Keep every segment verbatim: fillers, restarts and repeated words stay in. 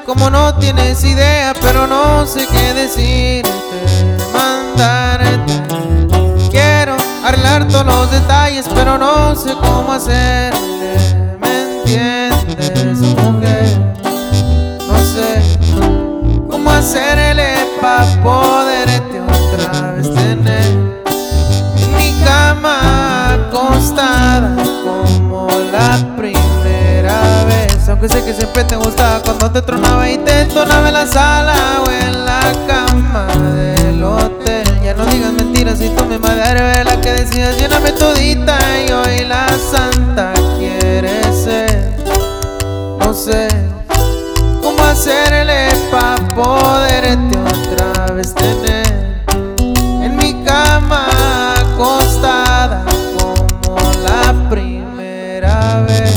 como no tienes idea, pero no sé qué decirte, mandarte. Quiero arreglar todos los detalles, pero no sé cómo hacerle. ¿Me entiendes, mujer? No sé cómo hacerle pa' poderte otra vez tener en mi cama acostada como la primera vez. Aunque sé que siempre te gustaba cuando te tronaba y te entonaba en la sala o en la cama del hotel. Ya no digas mentiras si tú misma eres la que decías lléname todita y hoy la santa quiere ser. No sé cómo hacerle pa' poderte otra vez tener en mi cama acostada como la primera vez.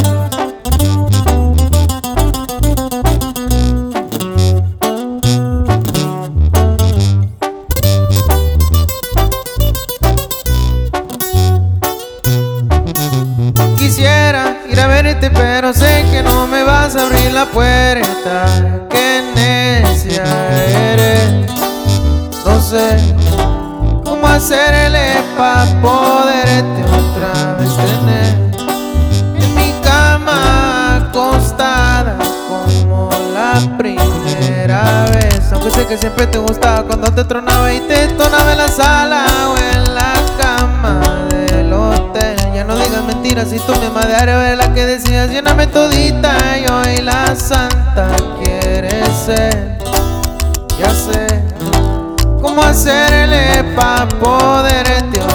Quisiera ir a verte, pero sé que no me vas a abrir la puerta. Qué necia eres. No sé cómo hacerle pa' poderte otra vez tener en mi cama acostada como la primera vez. Aunque sé que siempre te gustaba cuando te tronaba y te entonaba en la sala o en la cama del hotel. Ya no digas mentiras si tú misma eres la que decías lléname todita y hoy la santa quiere ser. Ya sé cómo hacerle pa' poderte